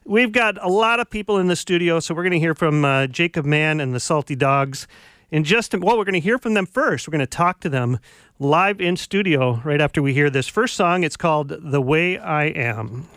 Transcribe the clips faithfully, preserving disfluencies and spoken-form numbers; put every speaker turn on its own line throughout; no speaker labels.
We've got a lot of people in the studio, so we're going to hear from uh, Jacob Mann and the Salty Dogs in just a, well, we're going to hear from them first. We're going to talk to them live in studio right after we hear this first song. It's called The Way I Am.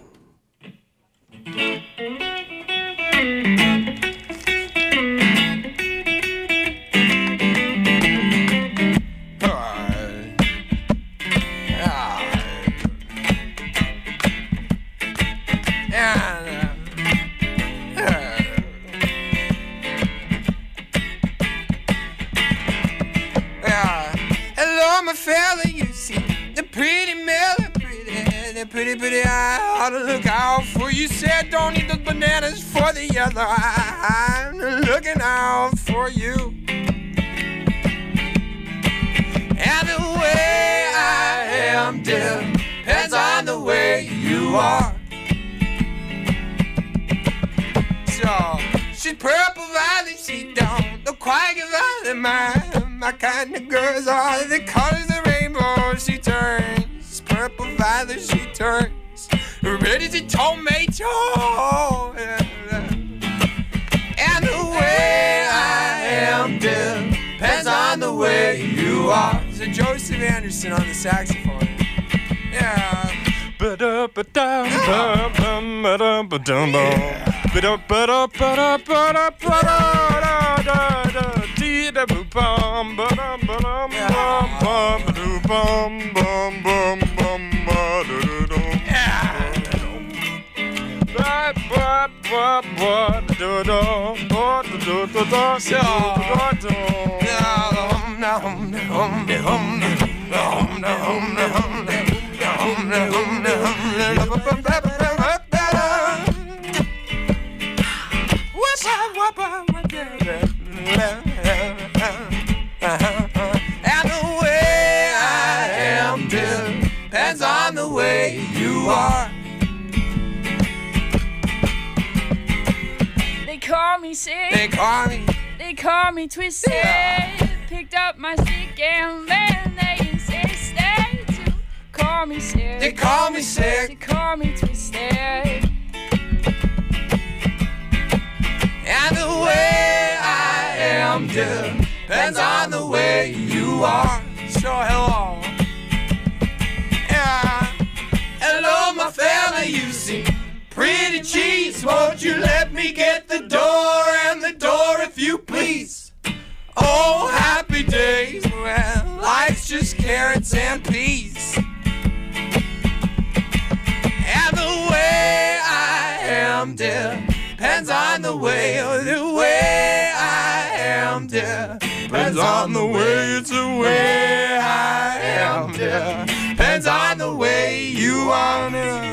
Pretty, pretty, I ought to look out for you. Said don't eat those bananas for the other. I'm looking out for you. And the way I am depends on the way you are. So she's purple violet, she don't look quite violet. My, my kind of girls are the colors of the rainbow. She turns purple violet, she turns red as a tomato. And the way I am depends on the way you are. So Joseph Anderson on the saxophone. Yeah. And the way I am depends on the way you are.
They call me sick.
They call me.
They call me twisted. Yeah. Picked up my stick and then they insisted to call me sick.
They call me sick.
They call me twisted.
And the way I am depends on the way you are. So hello. Yeah. Hello, my fella, you see pretty cheese. Won't you let me get the door and the door if you please? Oh, happy days when life's just carrots and peas. And the way I am depends on the way, oh, the way I am depends on the way, it's the way I am depends on the way you are.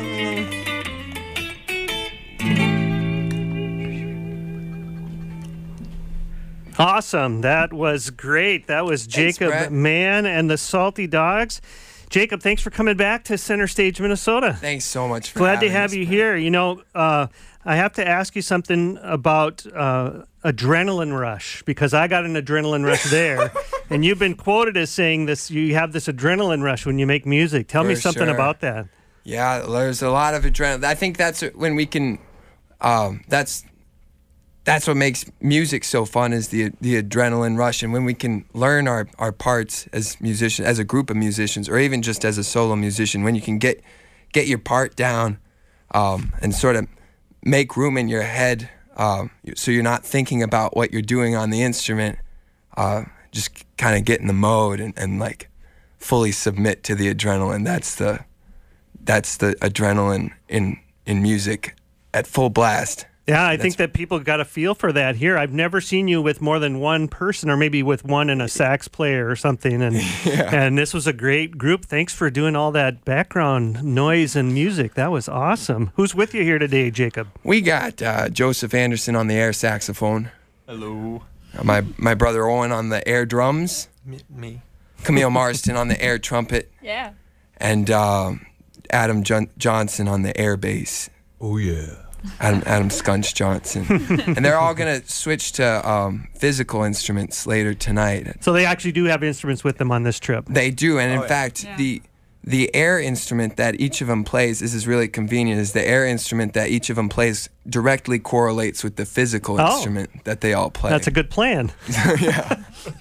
Awesome. That was great. That was Jacob
Thanks,
Mann and the Salty Dogs. Jacob, thanks for coming back to Center Stage, Minnesota.
Thanks so much for
Glad to
having
have
us,
you
man.
here. You know, uh, I have to ask you something about uh, adrenaline rush, because I got an adrenaline rush there. And you've been quoted as saying this, you have this adrenaline rush when you make music. Tell me
For
something
sure.
about that.
Yeah, there's a lot of adrenaline. I think that's when we can, um, that's that's what makes music so fun, is the the adrenaline rush. And when we can learn our, our parts as musicians, as a group of musicians, or even just as a solo musician, when you can get get your part down um, and sort of make room in your head, um, so you're not thinking about what you're doing on the instrument, uh, just kind of get in the mode and, and like fully submit to the adrenaline. That's the that's the adrenaline in in music at full blast.
Yeah, I
That's,
think that people got a feel for that here. I've never seen you with more than one person, or maybe with one and a sax player or something. And
yeah.
and this was a great group. Thanks for doing all that background noise and music. That was awesome. Who's with you here today, Jacob?
We got uh, Joseph Anderson on the air saxophone.
Hello.
Uh, my my brother Owen on the air drums.
Me. me.
Camille Marston on the air trumpet.
Yeah.
And uh, Adam John- Johnson on the air bass.
Oh, yeah.
Adam, Adam Scunch Johnson. And they're all going to switch to um, physical instruments later tonight.
So they actually do have instruments with them on this trip.
They do, and in
Oh, yeah.
fact,
Yeah.
the the air instrument that each of them plays, this is really convenient, is the air instrument that each of them plays directly correlates with the physical
Oh.
instrument that they all play.
That's a good plan.
Yeah.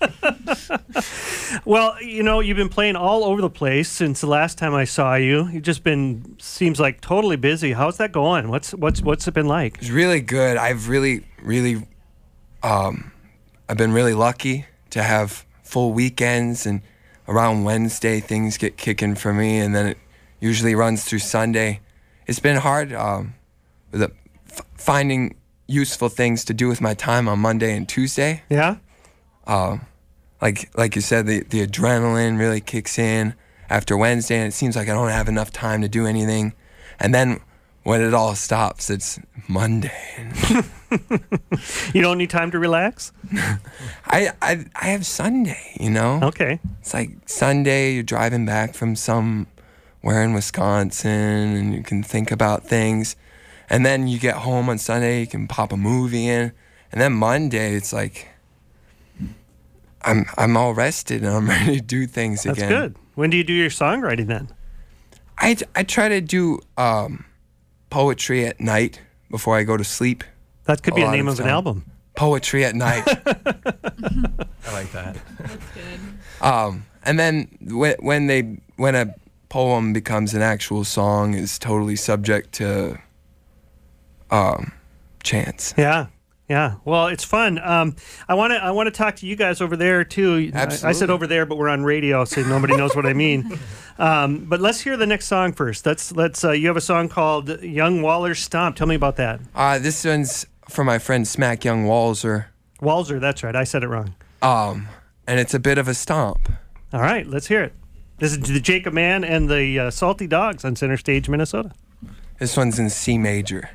Well, you know, you've been playing all over the place since the last time I saw you. You've just been seems like totally busy. How's that going? What's what's what's it been like?
It's really good. I've really, really, um, I've been really lucky to have full weekends, and around Wednesday things get kicking for me, and then it usually runs through Sunday. It's been hard um, with the, f- finding useful things to do with my time on Monday and Tuesday.
Yeah?
Um, like like you said, the, the adrenaline really kicks in after Wednesday, and it seems like I don't have enough time to do anything. And then when it all stops, it's Monday.
You don't need time to relax?
I, I I have Sunday, you know?
Okay.
It's like Sunday, you're driving back from somewhere in Wisconsin, and you can think about things. And then you get home on Sunday, you can pop a movie in. And then Monday, it's like, I'm I'm all rested and I'm ready to do things
That's
again.
good. When do you do your songwriting then?
I, I try to do um, poetry at night before I go to sleep.
That could be
A
a
lot
name
of
of an
time.
album.
Poetry at night.
I like that.
That's good.
Um, and then when when they when a poem becomes an actual song, is totally subject to um, chance.
Yeah. Yeah. Well, it's fun. Um, I want to I want to talk to you guys over there too. I, I said
Absolutely.
over there, but we're on radio, so nobody knows what I mean. Um, but let's hear the next song first. Let's let's. Uh, you have a song called "Young Waller's Stomp." Tell me about that.
Uh, this one's for my friend Smack Young Walzer,
Walzer. That's right. I said it wrong.
um, and it's a bit of a stomp.
All right. Let's hear it. This is the Jacob Man and the uh, Salty Dogs on Center Stage, Minnesota.
This one's in C major.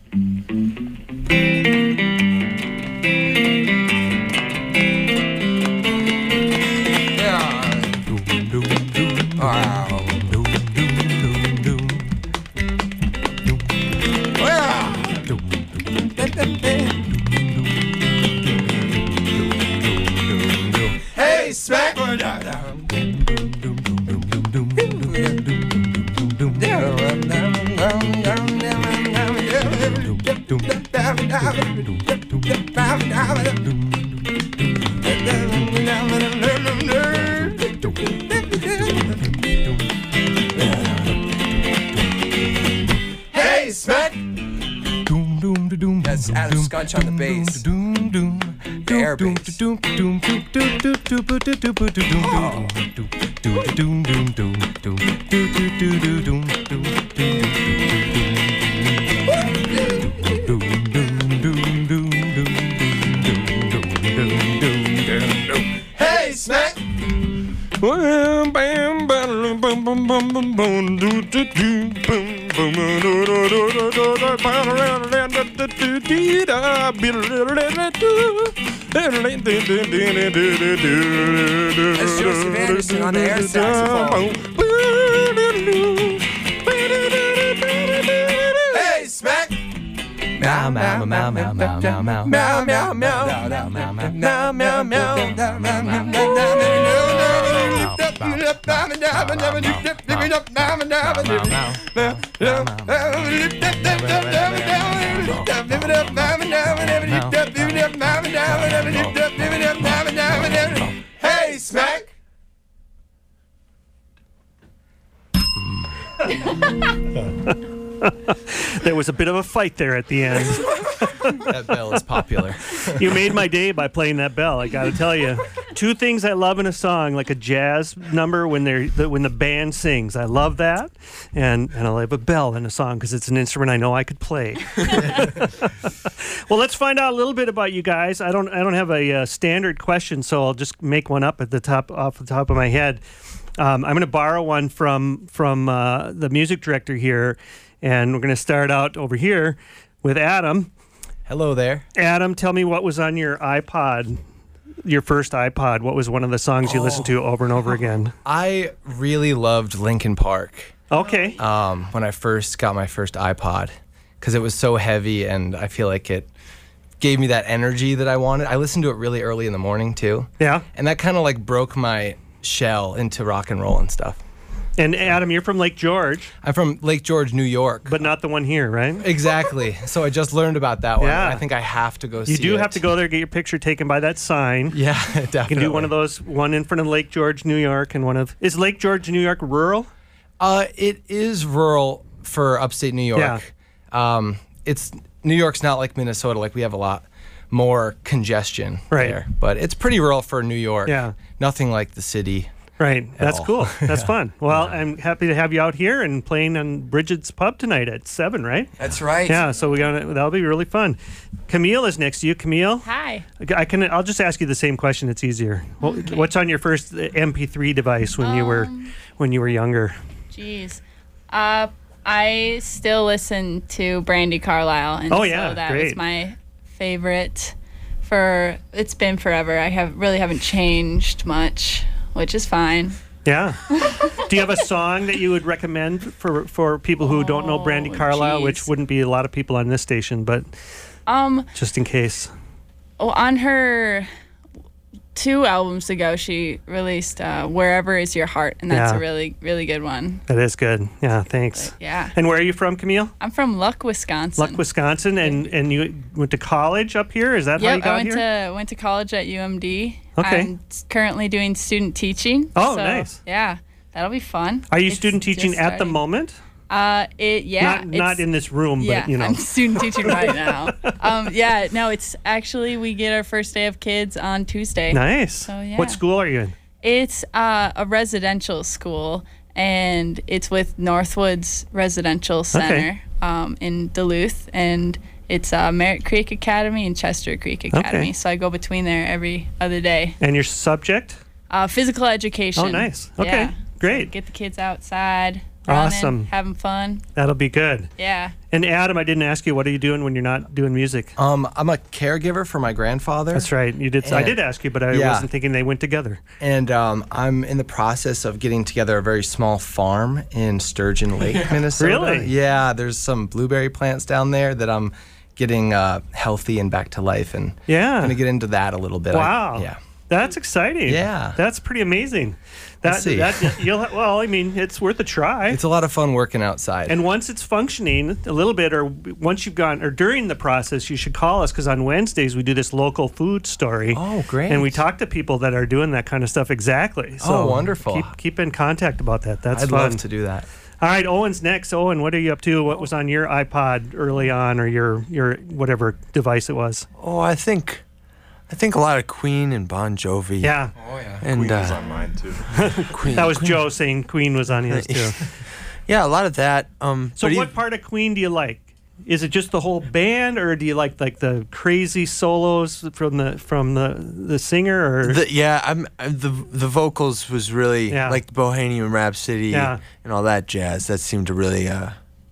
Hey, Smack! Hey, Smack! That's Adam Scunch on the bass. The air bass. Hey, Smack! That's Joseph Anderson on the air saxophone. Hey, Smack!
Meow, meow, meow, meow, meow, meow, meow.
Meow, meow, meow.
Meow, meow, meow.
Meow, meow, meow. Hey, Smack!
There was a bit of a fight there at the end.
That bell is popular.
You made my day by playing that bell. I got to tell you, two things I love in a song, like a jazz number when they're the, when the band sings. I love that, and and I love a bell in a song because it's an instrument I know I could play. Well, let's find out a little bit about you guys. I don't I don't have a uh, standard question, so I'll just make one up at the top off the top of my head. Um, I'm going to borrow one from from uh, the music director here, and we're going to start out over here with Adam.
Hello there.
Adam, tell me what was on your iPod, your first iPod. What was one of the songs you listened to over and over again?
I really loved Linkin Park
Okay.
um, when I first got my first iPod because it was so heavy and I feel like it gave me that energy that I wanted. I listened to it really early in the morning too.
Yeah.
And that kind of like broke my shell into rock and roll and stuff.
And Adam, you're from Lake George,
I'm from Lake George, New York.
but not the one here, right?
Exactly. So I just learned about that one.
Yeah.
I think I have to go see
You
it.
do have to go there, get your picture taken by that sign.
Yeah, definitely.
You can do one of those, one in front of Lake George, New York, and one of. Is Lake George, New York rural?
Uh, it is rural for upstate New York.
Yeah.
Um, it's New York's not like Minnesota. Like we have a lot more congestion
Right.
there, but it's pretty rural for New York.
Yeah.
Nothing like the city.
Right. That's
all.
cool. That's fun. Well, I'm happy to have you out here and playing on Bridget's Pub tonight at seven, right?
That's right.
Yeah. So we got that'll be really fun. Camille is next to you. Camille,
Hi.
I can. I'll just ask you the same question. It's easier. What,
Okay.
What's on your first M P three device when you were
Um,
when you were younger?
Jeez. Uh, I still listen to Brandy Carlisle, and
Oh, yeah,
so that
great.
was my favorite for. It's been forever. I have really haven't changed much, which is fine.
Yeah. Do you have a song that you would recommend for for people who don't know Brandy
Oh,
Carlisle, which
geez.
wouldn't be a lot of people on this station, but
Um,
just in case.
well, on her two albums ago, she released uh, "Wherever Is Your Heart," and that's
Yeah.
a really, really good one.
That is good. Yeah. Thanks.
Yeah,
And where are you from, Camille?
I'm from Luck, Wisconsin.
Luck, Wisconsin, and and you went to college up here. Is that how you
Yep,
got
I went
here?
to went to college at U M D.
Okay.
I'm s- currently doing student teaching.
Oh,
so,
nice.
Yeah, that'll be fun.
Are you
It's
student
just
teaching at the
starting.
moment?
Uh, it yeah.
not not
it's-
in this room,
Yeah,
but you know.
I'm student teaching right now. Um, yeah, no, it's actually we get our first day of kids on Tuesday.
Nice.
So, yeah.
What school are you in?
It's uh, a residential school, and it's with Northwoods Residential Center um, in Duluth, and it's uh, Merritt Creek Academy and Chester Creek Academy.
Okay.
So I go between there every other day.
And your subject?
Uh, physical education.
Oh, nice. Okay,
Yeah.
great.
So get the kids outside, running,
Awesome.
having fun.
That'll be good.
Yeah.
And Adam, I didn't ask you, what are you doing when you're not doing music?
Um, I'm a caregiver for my grandfather.
That's right. You did. I
And-
did ask you, but I
Yeah.
wasn't thinking they went together.
And um, I'm in the process of getting together a very small farm in Sturgeon Lake, Minnesota.
Really?
Yeah, there's some blueberry plants down there that I'm getting uh, healthy and back to life, and
Yeah.
I'm gonna get into that a little bit. I-
Wow.
yeah.
That's exciting.
Yeah.
That's pretty amazing. That
Let's see.
that you'll well, I mean, it's worth a try.
It's a lot of fun working outside.
And once it's functioning a little bit, or once you've gone, or during the process, you should call us, because on Wednesdays we do this local food story.
Oh, great.
And we talk to people that are doing that kind of stuff exactly. So
Oh, wonderful.
Keep, keep in contact about that. That's
I'd
fun.
love to do that.
All right, Owen's next. Owen, what are you up to? What was on your iPod early on, or your your whatever device it was?
Oh, I think, I think a lot of Queen and Bon Jovi.
Yeah,
Oh yeah.
and
Queen was
uh,
on mine too.
Queen.
that was
Queen.
Joe saying Queen was on his too.
Yeah, a lot of that. Um,
So
but
what
ev-
part of Queen do you like? Is it just the whole band, or do you like like the crazy solos from the from the the singer? Or
the, yeah, I'm uh, the the vocals was really
Yeah.
like the Bohemian Rhapsody
Yeah.
and all that jazz. That seemed to really, uh,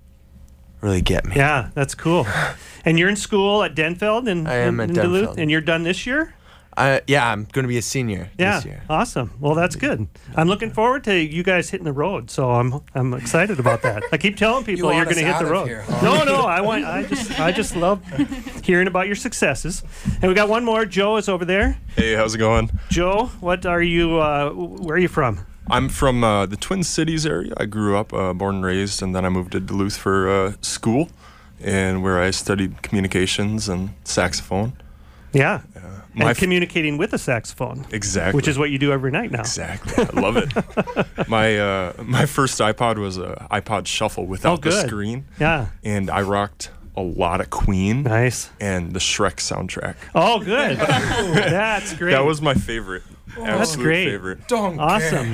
really get me.
yeah, that's cool. And you're in school at Denfeld in,
I am
in,
at
in Duluth,
Denfeld.
and you're done this year.
I, yeah, I'm going to be a senior
Yeah,
this year.
awesome. Well, that's good. I'm looking forward to you guys hitting the road. So I'm I'm excited about that. I keep telling people
want
you're going to
us
hit the
out of
road.
here, huh?
No, no, I want. I just I just love hearing about your successes. And we got one more. Joe is over there.
Hey, how's it going?
Joe, what are you? Uh, where are you from?
I'm from uh, the Twin Cities area. I grew up, uh, born and raised, and then I moved to Duluth for uh, school, and where I studied communications and saxophone.
Yeah.
My
And
f-
communicating with a saxophone,
exactly.
which is what you do every night now.
Exactly. I love it. my uh, my first iPod was a iPod Shuffle without
Oh,
the
good.
screen,
Yeah.
and I rocked a lot of Queen
Nice.
and the Shrek soundtrack.
Oh, good. That's great.
That was my favorite. Absolute
great.
favorite.
Don't
awesome.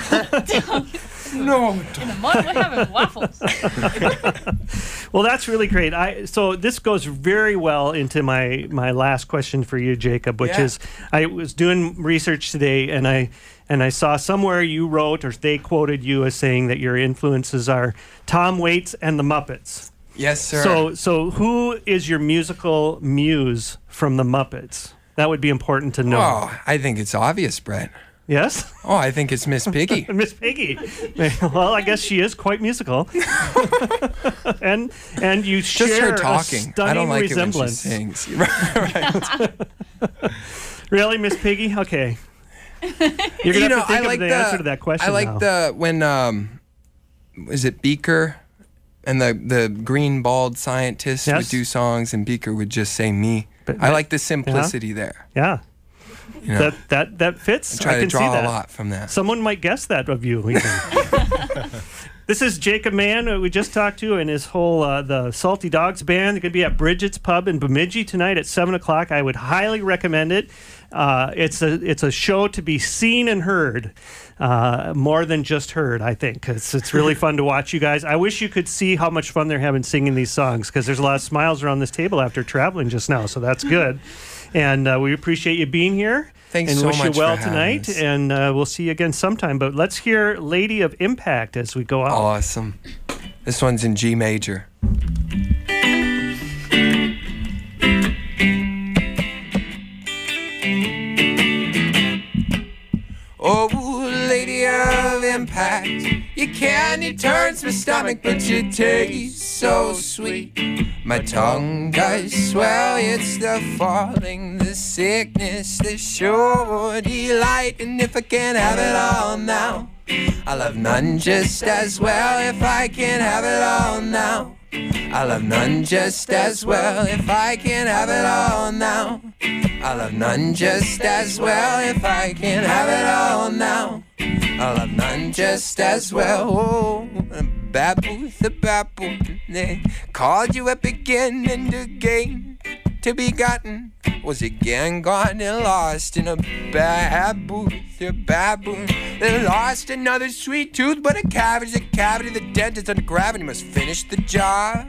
No.
In the mud, we're having waffles.
Well, that's really great. I so this goes very well into my my last question for you, Jacob, which
Yeah.
is I was doing research today, and I and I saw somewhere you wrote, or they quoted you as saying that your influences are Tom Waits and the Muppets.
Yes, sir.
So so who is your musical muse from the Muppets? That would be important to know.
Oh, I think it's obvious, Brett.
Yes?
Oh, I think it's Miss Piggy.
Miss Piggy. Well, I guess she is quite musical. and and you share
Just her
a
talking.
stunning
I don't like
resemblance.
it when she sings. right.
Really, Miss Piggy? Okay. You're gonna
You know,
have to think
I like
of the,
the
answer to that question
I like
now.
the when um is it Beaker? And the, the green bald scientist
Yes.
would do songs, and Beaker would just say me.
But-
I like the simplicity there.
Yeah.
You know?
That that that fits.
I try
I
to
can
draw
see that.
a lot from that.
Someone might guess that of you. Even. This is Jacob Mann, who we just talked to, and his whole uh, the Salty Dogs band. They're going to be at Bridget's Pub in Bemidji tonight at seven o'clock. I would highly recommend it. Uh, it's a it's a show to be seen and heard, uh, more than just heard. I think it's it's really fun to watch you guys. I wish you could see how much fun they're having singing these songs, because there's a lot of smiles around this table after traveling just now. So that's good, and uh, we appreciate you being here.
Thanks
and
so
wish
much
you well
for having
tonight,
us.
and uh, we'll see you again sometime. But let's hear "Lady of Impact" as we go out.
Awesome. This one's in G major. Oh, lady of impact, your candy turns my stomach, but your taste so sweet. My tongue does swell, it's the falling, the sickness, the sure delight. And if I can't have it all now, I love none just as well. If I can't have it all now, I love none just as well. If I can't have it all now, I love none just as well. If I can't have it all now, I love none just as well. Oh, Babu, the Babu, they called you up again and again. To be gotten was again gone and lost in a babu, the baboon. They lost another sweet tooth, but a cavity's a cavity. The dentist under gravity must finish the job.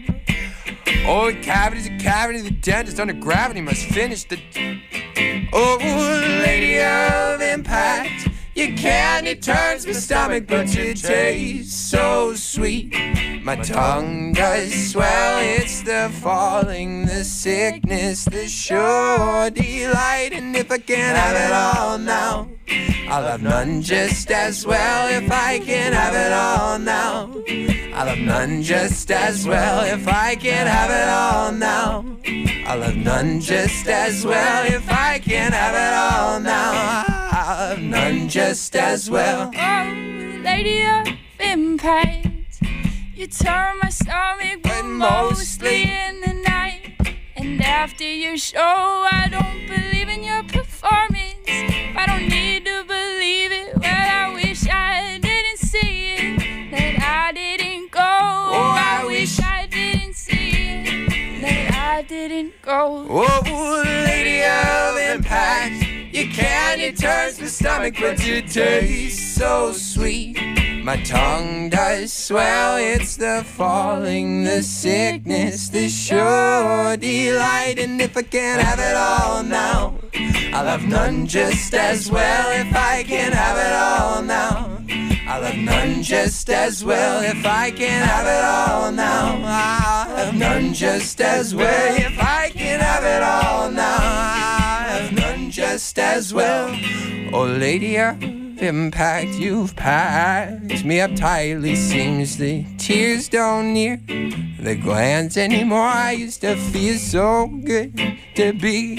Oh, a cavity's a cavity. The dentist under gravity must finish the. Oh, lady of impact, your candy turns my stomach, but your taste so sweet. My tongue does swell, it's the falling, the sickness, the sure delight. And if I can't have it all now, I'll have none just as well. If I can't have it all now, I'll have none just as well. If I can't have it all now, I'll have none just as well. If I can't have it all now, I'll have none just as well.
Oh, lady of impact, you turn my stomach, but mostly in the night. And after your show, I don't believe in your performance. I don't need to believe it, well, I wish I didn't see it, that I didn't go. Oh, I wish I didn't see it, that I didn't go.
Oh, lady of impact, your candy turns my stomach, but your taste so sweet. My tongue does swell, it's the falling, the sickness, the sure delight. And if I can't have it all now, I'll have none just as well. If I can't have it all now, I'll have none just as well. If I can't have it all now, I'll have none just as well. If I can't have it all now, I'll have none just as well. Oh, lady of impact, you've packed me up tightly. Seems the tears don't near the glands anymore. I used to feel so good to be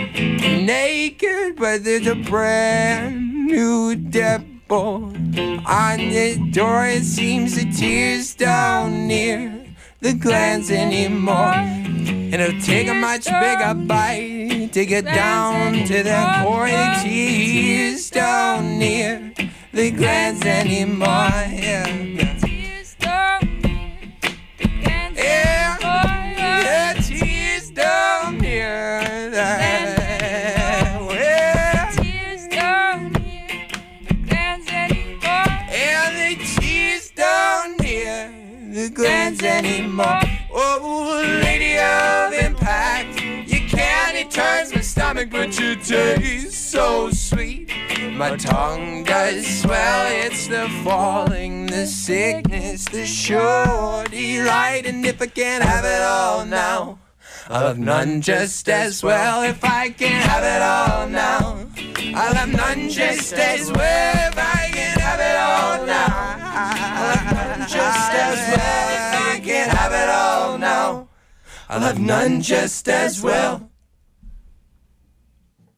naked, but there's a brand new devil on the door. It seems the tears don't near the glands anymore. And it'll take a much bigger bite to get down to the core. The tears don't near the glands anymore. Yeah, yeah.
Tears don't near the glands
Yeah,
anymore.
yeah, tears don't near that. Well,
Tears don't near the glands anymore.
and the tears don't near the glands anymore. Oh, lady of impact, your candy turns my stomach, but your taste so sweet. My tongue does swell, it's the falling, the sickness, the sure delight. And if I can't have it all now, I'll have none just as well. If I can't have it all now, I'll have none just as well. If I can't have it all now, I'll have none just as well. If I can't have it all now, I'll have none just as well.